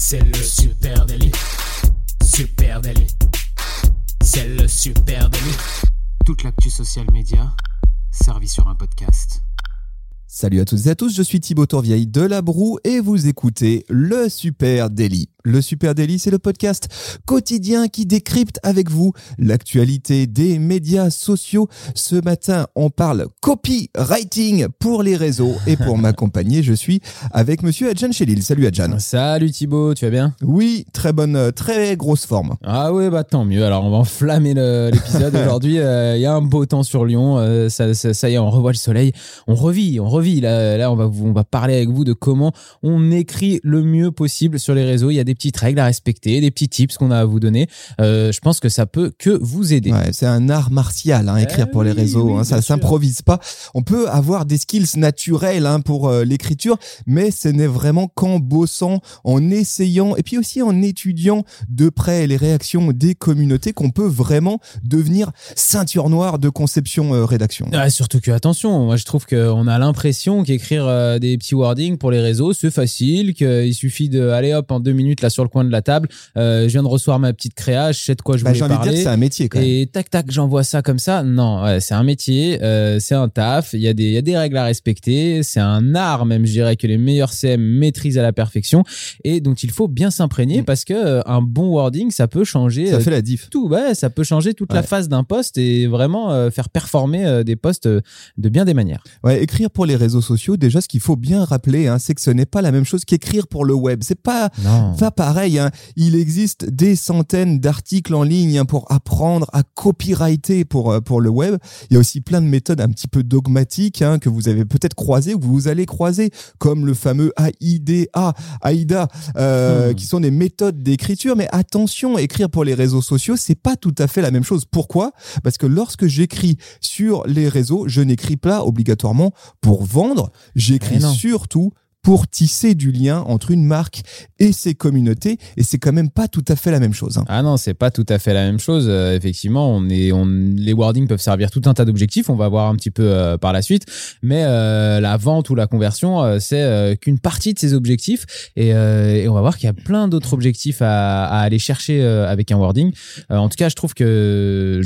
C'est le Super Daily. Super Daily. C'est le Super Daily. Toute l'actu social média servie sur un podcast. Salut à toutes et à tous, je suis Thibaut Tourvieille de La Broue et vous écoutez le Super Daily. Le Super Daily, c'est le podcast quotidien qui décrypte avec vous l'actualité des médias sociaux. Ce matin, on parle copywriting pour les réseaux et pour m'accompagner, je suis avec monsieur Adjan Chélil. Salut Adjan. Salut Thibaut, tu vas bien ? Oui, très bonne, très grosse forme. Ah ouais, bah tant mieux. Alors on va enflammer l'épisode aujourd'hui. Il y a un beau temps sur Lyon. Ça y est, on revoit le soleil. On revit. Là, on va parler avec vous de comment on écrit le mieux possible sur les réseaux. Il y a des petites règles à respecter, des petits tips qu'on a à vous donner. Je pense que ça peut que vous aider. Ouais, c'est un art martial, écrire pour les réseaux. Oui, ça s'improvise pas. On peut avoir des skills naturels pour l'écriture, mais ce n'est vraiment qu'en bossant, en essayant et puis aussi en étudiant de près les réactions des communautés qu'on peut vraiment devenir ceinture noire de conception-rédaction. Surtout que, attention, moi je trouve qu'on a l'impression qu'écrire des petits wordings pour les réseaux, c'est facile, qu'il suffit de, allez hop, en 2 minutes là sur le coin de la table, je viens de recevoir ma petite créa, je sais de quoi je voulais parler. J'ai envie de dire que c'est un métier quand même. Et tac, j'envoie ça comme ça. Non, c'est un métier, c'est un taf, il y a des règles à respecter, c'est un art même, je dirais, que les meilleurs CM maîtrisent à la perfection et dont il faut bien s'imprégner parce que un bon wording, ça peut changer. Ça fait la diff. Tout, ça peut changer toute la phase d'un post et vraiment faire performer des posts de bien des manières. Ouais, écrire pour les réseaux sociaux, déjà, ce qu'il faut bien rappeler, c'est que ce n'est pas la même chose qu'écrire pour le web. C'est pas pareil. Il existe des centaines d'articles en ligne pour apprendre à copywriter pour le web. Il y a aussi plein de méthodes un petit peu dogmatiques que vous avez peut-être croisées ou que vous allez croiser, comme le fameux AIDA, qui sont des méthodes d'écriture. Mais attention, écrire pour les réseaux sociaux, c'est pas tout à fait la même chose. Pourquoi ? Parce que lorsque j'écris sur les réseaux, je n'écris pas obligatoirement pour vendre, j'écris surtout pour tisser du lien entre une marque et ses communautés, et c'est quand même pas tout à fait la même chose. Ah non, c'est pas tout à fait la même chose. Effectivement, les wordings peuvent servir tout un tas d'objectifs, on va voir un petit peu par la suite, mais la vente ou la conversion, c'est qu'une partie de ces objectifs, et on va voir qu'il y a plein d'autres objectifs à aller chercher avec un wording. En tout cas, je trouve que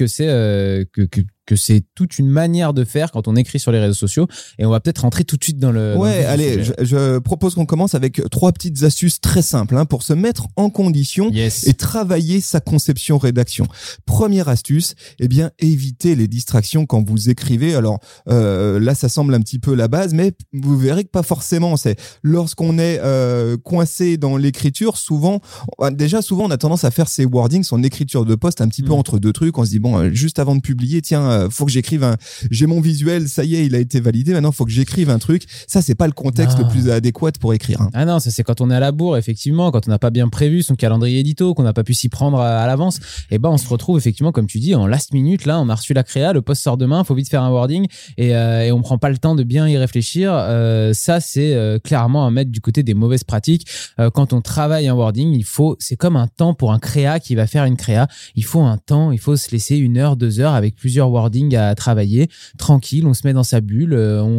c'est que c'est toute une manière de faire quand on écrit sur les réseaux sociaux, et on va peut-être rentrer tout de suite dans le... Ouais, allez, je propose qu'on commence avec 3 petites astuces très simples pour se mettre en condition et travailler sa conception-rédaction. Première astuce, évitez les distractions quand vous écrivez. Alors là, ça semble un petit peu la base, mais vous verrez que pas forcément. C'est lorsqu'on est coincé dans l'écriture, souvent on a tendance à faire ses wordings, son écriture de poste un petit peu entre deux trucs. On se dit, juste avant de publier, tiens, faut que j'écrive j'ai mon visuel, ça y est, il a été validé, maintenant faut que j'écrive un truc. Ça, c'est pas le contexte le plus adéquat pour écrire. Ah non, ça c'est quand on est à la bourre, effectivement, quand on n'a pas bien prévu son calendrier édito, qu'on n'a pas pu s'y prendre à l'avance, et on se retrouve effectivement, comme tu dis, en last minute, là, on a reçu la créa, le post sort demain, faut vite faire un wording, et on prend pas le temps de bien y réfléchir. Ça, c'est clairement à mettre du côté des mauvaises pratiques. Quand on travaille un wording, c'est comme un temps pour un créa qui va faire une créa. Il faut un temps, il faut se laisser 1 heure, 2 heures avec plusieurs wordings à travailler, tranquille, on se met dans sa bulle,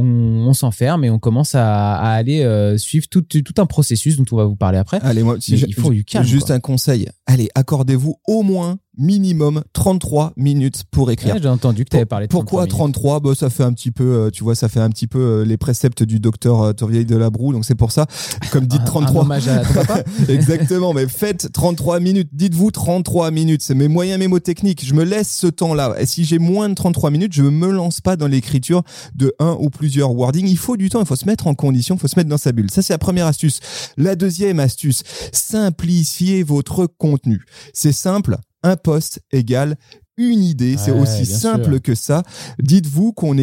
on s'enferme et on commence à aller suivre tout un processus dont on va vous parler après. Allez, moi, il faut du calme. Juste un conseil, allez, accordez-vous au moins minimum 33 minutes pour écrire. J'ai entendu que tu avais parlé de 33 Pourquoi 33 ça fait un petit peu, ça fait un petit peu les préceptes du docteur Tourvieille de La Broue, donc c'est pour ça, comme dites 33. Un hommage à ton papa. Exactement, mais faites 33 minutes, dites-vous 33 minutes, c'est mes moyens mémotechniques, je me laisse ce temps-là. Et si j'ai moins de 33 minutes, je me lance pas dans l'écriture de un ou plusieurs wordings. Il faut du temps, il faut se mettre en condition, il faut se mettre dans sa bulle. Ça, c'est la première astuce. La deuxième astuce, simplifiez votre contenu. C'est simple. Un post égale une idée, c'est aussi simple que ça. Dites-vous que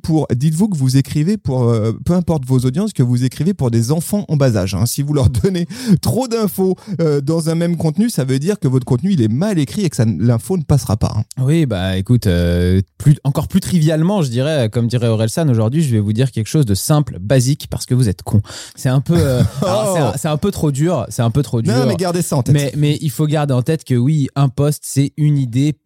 vous écrivez pour, peu importe vos audiences, que vous écrivez pour des enfants en bas âge. Si vous leur donnez trop d'infos dans un même contenu, ça veut dire que votre contenu il est mal écrit et que l'info ne passera pas. Oui, écoute, encore plus trivialement, je dirais, comme dirait Orelsan, aujourd'hui, je vais vous dire quelque chose de simple, basique, parce que vous êtes con. C'est un peu, c'est un peu trop dur, Non, mais gardez ça en tête. Mais il faut garder en tête que oui, un post, c'est une idée, pas plus.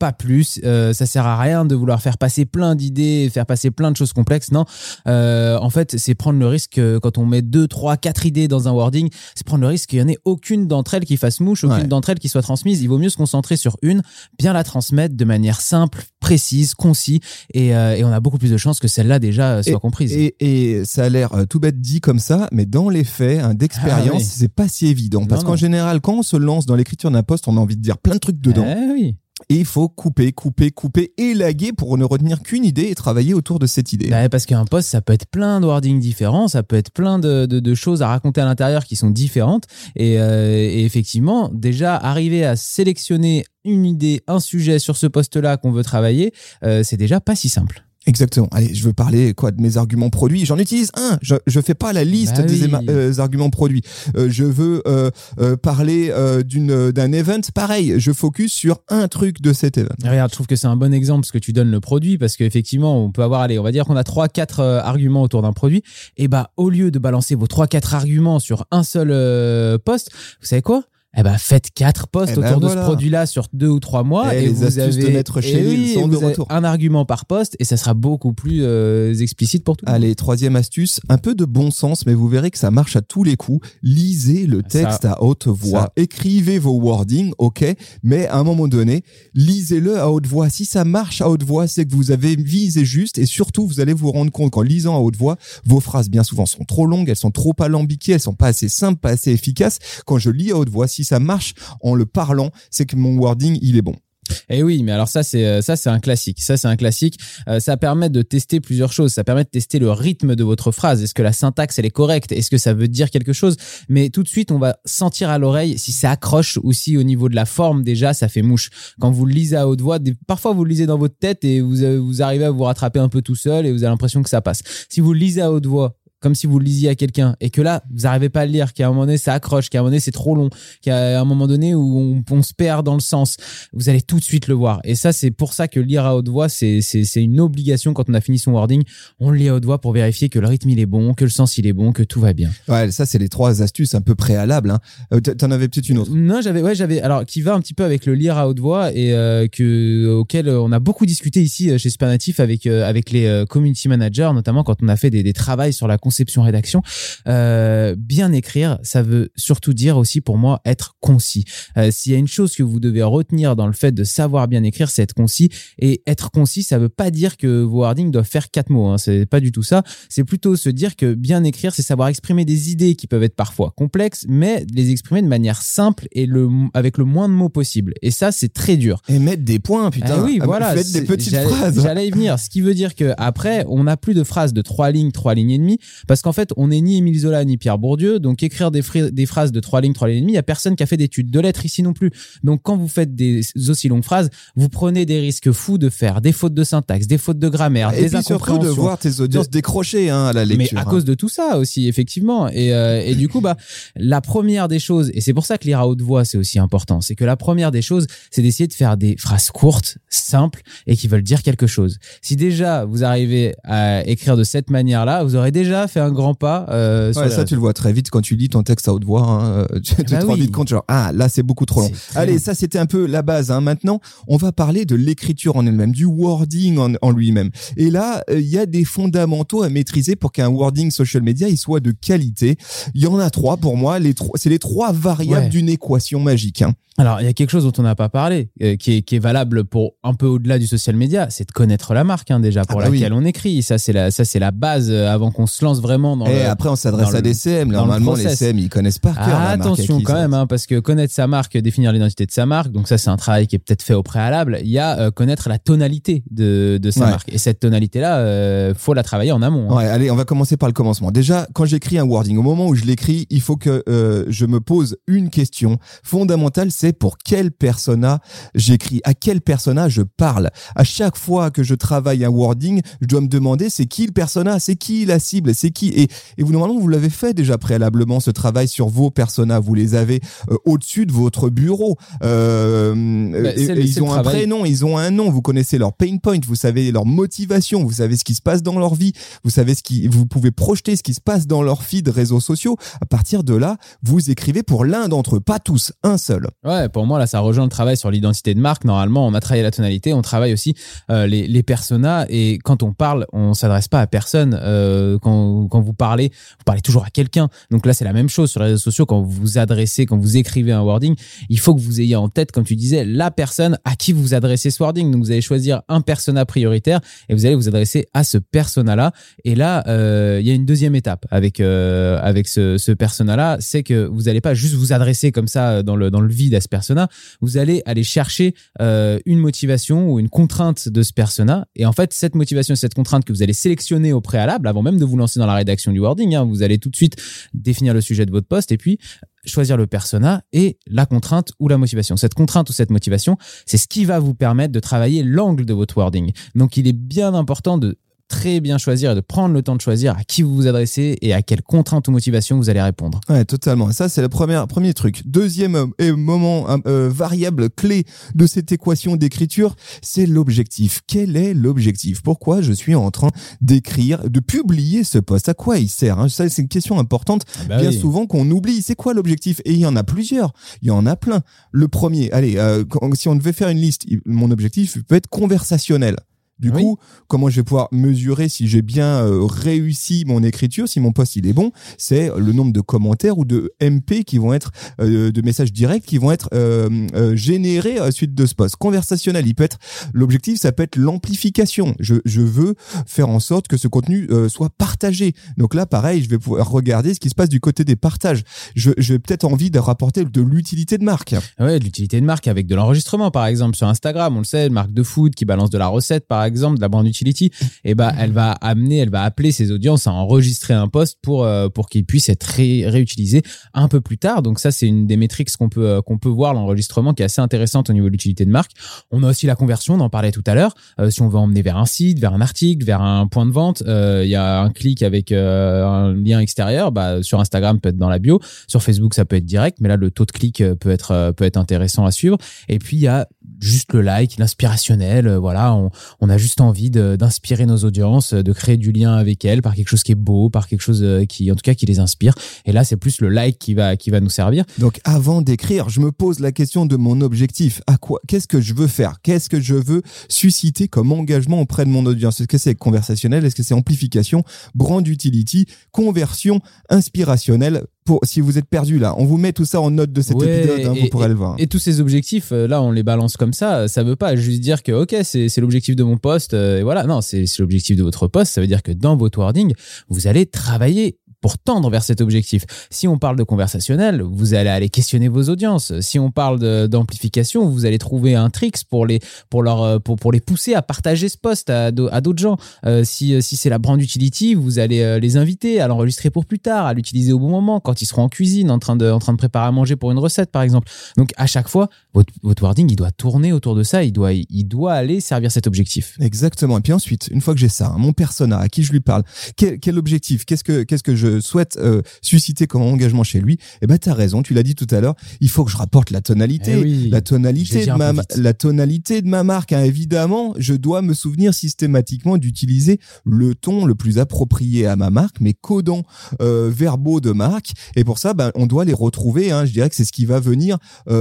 plus, ça sert à rien de vouloir faire passer plein d'idées, faire passer plein de choses complexes. Non, en fait, c'est prendre le risque quand on met 2, 3, 4 idées dans un wording, c'est prendre le risque qu'il y en ait aucune d'entre elles qui fasse mouche, aucune d'entre elles qui soit transmise. Il vaut mieux se concentrer sur une, bien la transmettre de manière simple, précise, concise, et on a beaucoup plus de chances que celle-là déjà soit comprise. Et ça a l'air tout bête dit comme ça, mais dans les faits, d'expérience, c'est pas si évident. Parce qu'en général, quand on se lance dans l'écriture d'un post, on a envie de dire plein de trucs dedans. Oui. Et il faut couper, élaguer pour ne retenir qu'une idée et travailler autour de cette idée. Parce qu'un post, ça peut être plein de wordings différents, ça peut être plein de choses à raconter à l'intérieur qui sont différentes. Et effectivement, déjà, arriver à sélectionner une idée, un sujet sur ce post-là qu'on veut travailler, c'est déjà pas si simple. Exactement. Allez, je veux parler de mes arguments produits. J'en utilise un. Je fais pas la liste des arguments produits. Je veux parler d'un event. Pareil, je focus sur un truc de cet event. Regarde, je trouve que c'est un bon exemple ce que tu donnes le produit, parce qu'effectivement, on peut avoir, on va dire qu'on a 3-4 arguments autour d'un produit. Et au lieu de balancer vos 3-4 arguments sur un seul post, vous savez quoi? Faites 4 posts autour de ce produit-là sur 2 ou 3 mois et vous avez de Maître Chély sont de retour. Un argument par post et ça sera beaucoup plus explicite pour tout le monde. Allez, 3e astuce, un peu de bon sens, mais vous verrez que ça marche à tous les coups. Lisez le texte à haute voix. Écrivez vos wordings, ok, mais à un moment donné, lisez-le à haute voix. Si ça marche à haute voix, c'est que vous avez visé juste, et surtout, vous allez vous rendre compte qu'en lisant à haute voix, vos phrases bien souvent sont trop longues, elles sont trop alambiquées, elles sont pas assez simples, pas assez efficaces. Quand je lis à haute voix, si ça marche en le parlant, c'est que mon wording, il est bon. Et oui, mais alors ça c'est un classique. Ça permet de tester plusieurs choses. Ça permet de tester le rythme de votre phrase. Est-ce que la syntaxe elle est correcte? Est-ce que ça veut dire quelque chose? Mais tout de suite, on va sentir à l'oreille si ça accroche ou si au niveau de la forme déjà ça fait mouche. Quand vous le lisez à haute voix, parfois vous le lisez dans votre tête et vous arrivez à vous rattraper un peu tout seul et vous avez l'impression que ça passe. Si vous le lisez à haute voix, comme si vous le lisiez à quelqu'un et que là, vous n'arrivez pas à le lire, qu'à un moment donné, ça accroche, qu'à un moment donné, c'est trop long, qu'à un moment donné où on se perd dans le sens, vous allez tout de suite le voir. Et ça, c'est pour ça que lire à haute voix, c'est une obligation quand on a fini son wording. On le lit à haute voix pour vérifier que le rythme, il est bon, que le sens, il est bon, que tout va bien. Ouais, ça, c'est les 3 astuces un peu préalables. T'en avais peut-être une autre? Non, j'avais, alors, qui va un petit peu avec le lire à haute voix et auquel on a beaucoup discuté ici chez Supernatif avec les community managers, notamment quand on a fait des travails sur la conception-rédaction. Bien écrire, ça veut surtout dire aussi pour moi être concis. S'il y a une chose que vous devez retenir dans le fait de savoir bien écrire, c'est être concis. Et être concis, ça veut pas dire que vos wordings doivent faire 4 mots. C'est pas du tout ça. C'est plutôt se dire que bien écrire, c'est savoir exprimer des idées qui peuvent être parfois complexes, mais les exprimer de manière simple et avec le moins de mots possible. Et ça, c'est très dur. Et mettre des points, putain. Oui, voilà. Faites des petites phrases. J'allais y venir. Ce qui veut dire qu'après, on n'a plus de phrases de 3 lignes et demie. Parce qu'en fait, on n'est ni Émile Zola ni Pierre Bourdieu, donc écrire des phrases de 3 lignes et demie, il y a personne qui a fait d'études de lettres ici non plus. Donc quand vous faites des aussi longues phrases, vous prenez des risques fous de faire des fautes de syntaxe, des fautes de grammaire, des incompréhensions. Et surtout de voir tes audiences décrocher à la lecture. Mais à cause de tout ça aussi, effectivement. Et du coup, la première des choses, et c'est pour ça que lire à haute voix, c'est aussi important, c'est que la première des choses, c'est d'essayer de faire des phrases courtes, simples et qui veulent dire quelque chose. Si déjà vous arrivez à écrire de cette manière-là, vous aurez déjà fait un grand pas. Ça, tu le vois très vite quand tu lis ton texte à haute voix. Tu te rends vite compte, là, c'est beaucoup trop long. Allez, ça, c'était un peu la base. Maintenant, on va parler de l'écriture en elle-même, du wording en lui-même. Et là, il y a des fondamentaux à maîtriser pour qu'un wording social media il soit de qualité. Il y en a 3 pour moi. C'est les 3 variables d'une équation magique. Alors, il y a quelque chose dont on n'a pas parlé, qui est valable pour un peu au-delà du social media, c'est de connaître la marque déjà pour laquelle on écrit. Ça, c'est la base avant qu'on se lance vraiment dans Et après, on s'adresse à des CM. Normalement, les CM, ils connaissent par cœur la marque. Attention quand même, parce que connaître sa marque, définir l'identité de sa marque, donc ça, c'est un travail qui est peut-être fait au préalable. Il y a connaître la tonalité de sa marque. Et cette tonalité-là, faut la travailler en amont. Ouais, allez, on va commencer par le commencement. Déjà, quand j'écris un wording, au moment où je l'écris, il faut que je me pose une question fondamentale, c'est pour quel persona j'écris, à quel persona je parle. À chaque fois que je travaille un wording, je dois me demander c'est qui le persona, c'est qui la cible, c'est c'est qui, et vous normalement vous l'avez fait déjà préalablement, ce travail sur vos personas, vous les avez au-dessus de votre bureau, ils ont un prénom, ils ont un nom, vous connaissez leur pain point, vous savez leur motivation, vous savez ce qui se passe dans leur vie, vous savez vous pouvez projeter ce qui se passe dans leur feed réseaux sociaux. À partir de là, vous écrivez pour l'un d'entre eux, pas tous, un seul. Ouais, pour moi là, ça rejoint le travail sur l'identité de marque. Normalement, on a travaillé la tonalité, on travaille aussi les personas, et quand on parle, on s'adresse pas à personne. Quand vous parlez toujours à quelqu'un. Donc là, c'est la même chose sur les réseaux sociaux. Quand vous écrivez un wording, il faut que vous ayez en tête, comme tu disais, la personne à qui vous adressez ce wording. Donc vous allez choisir un persona prioritaire et vous allez vous adresser à ce persona-là. Et là, il y a une deuxième étape avec ce persona-là, c'est que vous n'allez pas juste vous adresser comme ça dans le vide à ce persona. Vous allez aller chercher une motivation ou une contrainte de ce persona. Et en fait, cette motivation et cette contrainte que vous allez sélectionner au préalable, avant même de vous lancer dans la rédaction du wording, vous allez tout de suite définir le sujet de votre post et puis choisir le persona et la contrainte ou la motivation. Cette contrainte ou cette motivation, c'est ce qui va vous permettre de travailler l'angle de votre wording. Donc, il est bien important de très bien choisir et de prendre le temps de choisir à qui vous vous adressez et à quelle contrainte ou motivation vous allez répondre. Ouais, totalement. Ça, c'est le premier truc. Deuxième variable clé de cette équation d'écriture, c'est l'objectif. Quel est l'objectif? Pourquoi je suis en train d'écrire, de publier ce post? À quoi il sert? Ça, c'est une question importante. Souvent qu'on oublie. C'est quoi l'objectif? Et il y en a plusieurs. Il y en a plein. Le premier, si on devait faire une liste, mon objectif peut être conversationnel. Du coup, comment je vais pouvoir mesurer si j'ai bien réussi mon écriture, si mon post il est bon? C'est le nombre de commentaires ou de MP qui vont être de messages directs qui vont être générés à la suite de ce post. Conversationnel, l'objectif, ça peut être l'amplification. Je veux faire en sorte que ce contenu soit partagé. Donc là, pareil, je vais pouvoir regarder ce qui se passe du côté des partages. Je vais peut-être envie de rapporter de l'utilité de marque. Ouais, de l'utilité de marque avec de l'enregistrement, par exemple sur Instagram, on le sait, une marque de food qui balance de la recette, par exemple, de la brand utility, et elle va appeler ses audiences à enregistrer un post pour qu'il puisse être réutilisé un peu plus tard. Donc ça, c'est une des métriques qu'on peut voir, l'enregistrement, qui est assez intéressante au niveau de l'utilité de marque. On a aussi la conversion, on en parlait tout à l'heure. Si on veut emmener vers un site, vers un article, vers un point de vente, il y a un clic avec un lien extérieur. Sur Instagram, peut être dans la bio. Sur Facebook, ça peut être direct, mais là, le taux de clic peut être intéressant à suivre. Et puis, il y a juste le like, l'inspirationnel. On a juste envie d'inspirer nos audiences, de créer du lien avec elles par quelque chose qui est beau, par quelque chose qui les inspire. Et là, c'est plus le like qui va nous servir. Donc, avant d'écrire, je me pose la question de mon objectif. Qu'est-ce que je veux faire? Qu'est-ce que je veux susciter comme engagement auprès de mon audience? Est-ce que c'est conversationnel? Est-ce que c'est amplification, brand utility, conversion, inspirationnelle? Si vous êtes perdu là, on vous met tout ça en note de cet épisode, vous pourrez le voir. Et tous ces objectifs, là, on les balance comme ça. Ça veut pas juste dire que c'est l'objectif de mon post, et voilà. Non, c'est l'objectif de votre post. Ça veut dire que dans votre wording, vous allez travailler pour tendre vers cet objectif. Si on parle de conversationnel, vous allez aller questionner vos audiences. Si on parle d'amplification, vous allez trouver un tricks pour les pousser à partager ce post à d'autres gens. Si c'est la brand utility, vous allez les inviter à l'enregistrer pour plus tard, à l'utiliser au bon moment, quand ils seront en cuisine, en train de préparer à manger pour une recette, par exemple. Donc, à chaque fois, votre wording, il doit tourner autour de ça. Il doit aller servir cet objectif. Exactement. Et puis ensuite, une fois que j'ai ça, mon persona, à qui je lui parle, quel objectif, qu'est-ce que je souhaite susciter comme engagement chez lui? T'as raison, tu l'as dit tout à l'heure, il faut que je rapporte la tonalité, la tonalité de ma marque. Évidemment, je dois me souvenir systématiquement d'utiliser le ton le plus approprié à ma marque, mes codons verbaux de marque. Et pour ça, on doit les retrouver. Je dirais que c'est ce qui va venir.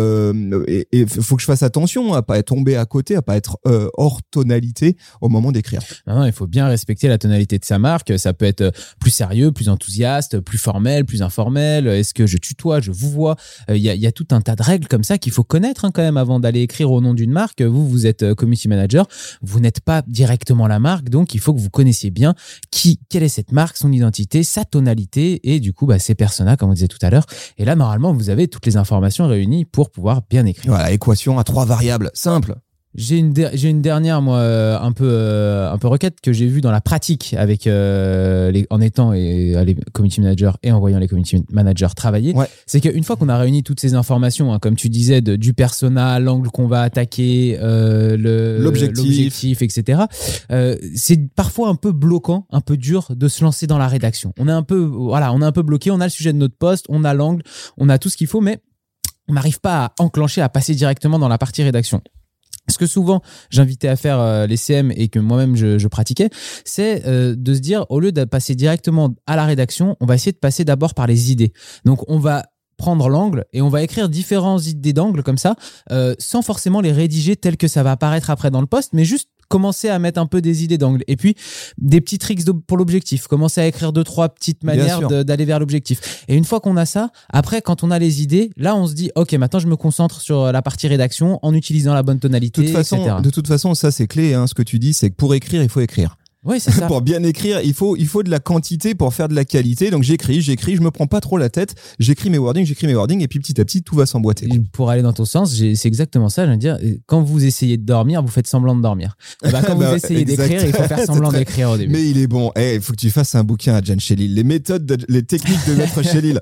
Et il faut que je fasse attention à pas tomber à côté, à pas être hors tonalité au moment d'écrire. Non, il faut bien respecter la tonalité de sa marque. Ça peut être plus sérieux, plus enthousiaste, plus formel, plus informel. Est-ce que je tutoie, je vous vois? Il y a tout un tas de règles comme ça qu'il faut connaître quand même avant d'aller écrire au nom d'une marque. Vous êtes community manager, vous n'êtes pas directement la marque, donc il faut que vous connaissiez bien quelle est cette marque, son identité, sa tonalité et du coup ses personas, comme on disait tout à l'heure. Et là, normalement, vous avez toutes les informations réunies pour pouvoir bien écrire. Voilà, équation à 3 variables, simple. J'ai une dernière, moi, un peu requête que j'ai vue dans la pratique avec en étant les community managers et en voyant les community managers travailler. Ouais. C'est qu'une fois qu'on a réuni toutes ces informations, comme tu disais, du persona, l'angle qu'on va attaquer, l'objectif, etc. C'est parfois un peu bloquant, un peu dur de se lancer dans la rédaction. On est un peu bloqué. On a le sujet de notre poste, on a l'angle, on a tout ce qu'il faut, mais on n'arrive pas à enclencher, à passer directement dans la partie rédaction. Ce que souvent j'invitais à faire les CM et que moi-même je pratiquais, c'est de se dire, au lieu de passer directement à la rédaction, on va essayer de passer d'abord par les idées. Donc on va prendre l'angle et on va écrire différentes idées d'angle comme ça, sans forcément les rédiger telles que ça va apparaître après dans le post, mais juste commencer à mettre un peu des idées d'angle et puis des petits tricks pour l'objectif, commencer à écrire 2-3 petites manières d'aller vers l'objectif. Et une fois qu'on a ça, après quand on a les idées, là on se dit ok, maintenant je me concentre sur la partie rédaction en utilisant la bonne tonalité, etc. De toute façon, ça c'est clé, ce que tu dis, c'est que pour écrire, il faut écrire. Oui, c'est ça. Pour bien écrire, il faut de la quantité pour faire de la qualité. Donc j'écris, je me prends pas trop la tête, j'écris mes wordings et puis petit à petit tout va s'emboîter. Pour aller dans ton sens, c'est exactement ça, je veux dire, quand vous essayez de dormir, vous faites semblant de dormir. Quand vous essayez d'écrire, il faut faire semblant d'écrire au début. Mais il est bon. Il faut que tu fasses un bouquin à Jan Shelil, les techniques de maître Shelil.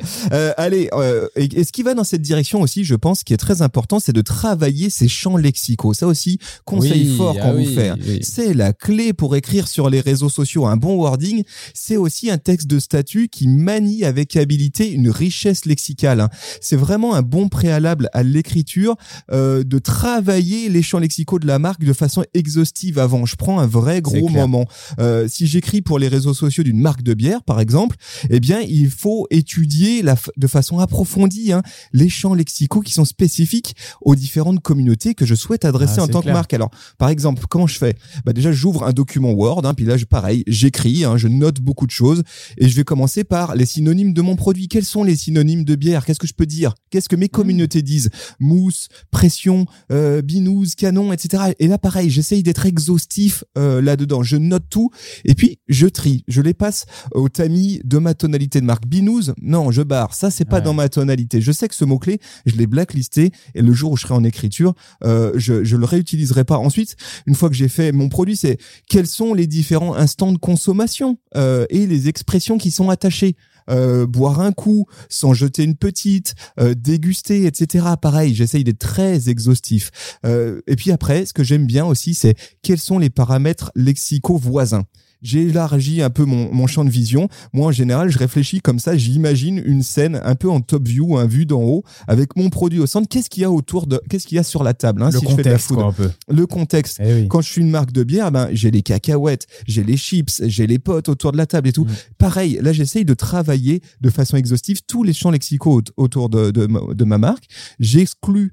Et ce qui va dans cette direction aussi, je pense, qui est très important, c'est de travailler ses champs lexicaux. Ça aussi, conseil fort qu'on vous fait. Oui. C'est la clé pour écrire sur les réseaux sociaux. Un bon wording, c'est aussi un texte de statut qui manie avec habilité une richesse lexicale. C'est vraiment un bon préalable à l'écriture de travailler les champs lexicaux de la marque de façon exhaustive avant. Je prends un vrai gros moment. Si j'écris pour les réseaux sociaux d'une marque de bière, par exemple, eh bien, il faut étudier de façon approfondie les champs lexicaux qui sont spécifiques aux différentes communautés que je souhaite adresser en tant que marque. Alors, par exemple, comment je fais ? Déjà, j'ouvre un document Word, puis là, pareil, j'écris, je note beaucoup de choses et je vais commencer par les synonymes de mon produit. Quels sont les synonymes de bière ? Qu'est-ce que je peux dire ? Qu'est-ce que mes communautés disent ? Mousse, pression, binouze, canon, etc. Et là, pareil, j'essaye d'être exhaustif là-dedans. Je note tout et puis je trie. Je les passe au tamis de ma tonalité de marque. Binouze, non, je barre. Ça, c'est pas dans ma tonalité. Je sais que ce mot-clet, je l'ai blacklisté et le jour où je serai en écriture, je le réutiliserai pas. Ensuite, une fois que j'ai fait mon produit, c'est quels sont les différents instants de consommation et les expressions qui sont attachées. Boire un coup, s'en jeter une petite, déguster, etc. Pareil, j'essaye d'être très exhaustif. Et puis après, ce que j'aime bien aussi, c'est quels sont les paramètres lexicaux voisins. J'ai élargi un peu mon champ de vision. Moi, en général, je réfléchis comme ça. J'imagine une scène un peu en top view, vue d'en haut, avec mon produit au centre. Qu'est-ce qu'il y a sur la table, le si contexte, je fais de la food. Un peu. Le contexte. Quand je suis une marque de bière, j'ai les cacahuètes, j'ai les chips, j'ai les potes autour de la table et tout. Pareil, là, j'essaye de travailler de façon exhaustive tous les champs lexicaux autour de ma marque. J'exclus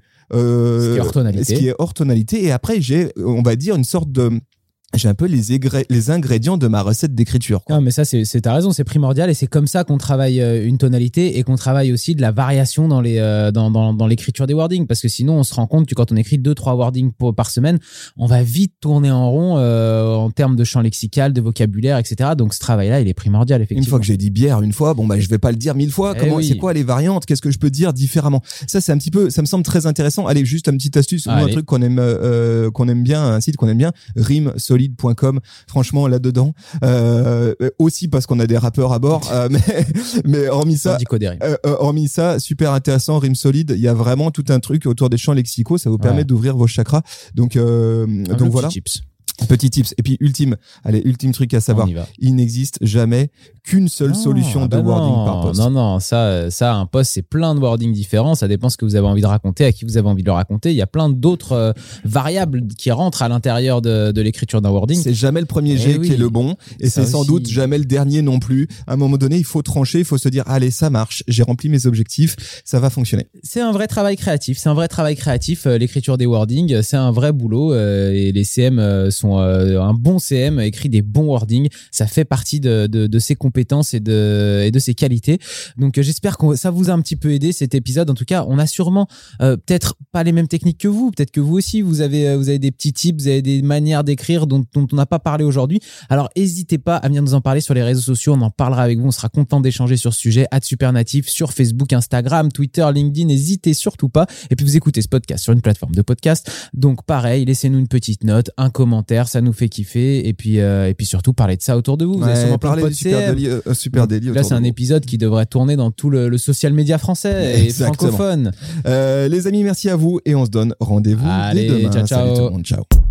ce qui est hors tonalité. Et après, j'ai, on va dire, une sorte de... J'ai un peu les ingrédients de ma recette d'écriture. Non, mais ça, t'as raison, c'est primordial et c'est comme ça qu'on travaille une tonalité et qu'on travaille aussi de la variation dans l'écriture des wordings. Parce que sinon, on se rend compte que quand on écrit 2-3 wordings par semaine, on va vite tourner en rond en termes de champ lexical, de vocabulaire, etc. Donc, ce travail-là, il est primordial, effectivement. Une fois que j'ai dit bière une fois, je vais pas le dire 1000 fois. C'est quoi les variantes ? Qu'est-ce que je peux dire différemment ? Ça, c'est un petit peu, ça me semble très intéressant. Allez, juste une petite astuce, un truc qu'on aime bien, un site qu'on aime bien, rimsolide.com. Franchement, là-dedans, aussi parce qu'on a des rappeurs à bord, mais hormis ça, super intéressant, rime solide. Il y a vraiment tout un truc autour des champs lexicaux. Ça vous permet d'ouvrir vos chakras. Donc voilà. Petit tips. Et puis ultime truc à savoir, il n'existe jamais qu'une seule solution de wording par post. Non, ça, un post, c'est plein de wordings différents. Ça dépend ce que vous avez envie de raconter, à qui vous avez envie de le raconter. Il y a plein d'autres variables qui rentrent à l'intérieur de l'écriture d'un wording. C'est jamais le premier jet qui est le bon, et c'est sans doute jamais le dernier non plus. À un moment donné, il faut trancher, il faut se dire, allez, ça marche, j'ai rempli mes objectifs, ça va fonctionner. C'est un vrai travail créatif. L'écriture des wordings, c'est un vrai boulot, et les CM sont un bon CM écrit des bons wordings. Ça fait partie de ses compétences et de ses qualités. Donc j'espère que ça vous a un petit peu aidé cet épisode. En tout cas, on a sûrement peut-être pas les mêmes techniques que vous. Peut-être que vous aussi, vous avez des petits tips, vous avez des manières d'écrire dont on n'a pas parlé aujourd'hui. Alors n'hésitez pas à venir nous en parler sur les réseaux sociaux. On en parlera avec vous. On sera content d'échanger sur ce sujet. @supernatif sur Facebook, Instagram, Twitter, LinkedIn. N'hésitez surtout pas. Et puis vous écoutez ce podcast sur une plateforme de podcast. Donc pareil, laissez-nous une petite note, un commentaire, ça nous fait kiffer. Et puis surtout parlez de ça autour de vous. Vous avez sûrement plein de potes Super délit. Là, c'est un épisode qui devrait tourner dans tout le social media français et francophone. Les amis, merci à vous et on se donne rendez-vous dès demain. Ciao, ciao. Salut tout le monde, ciao.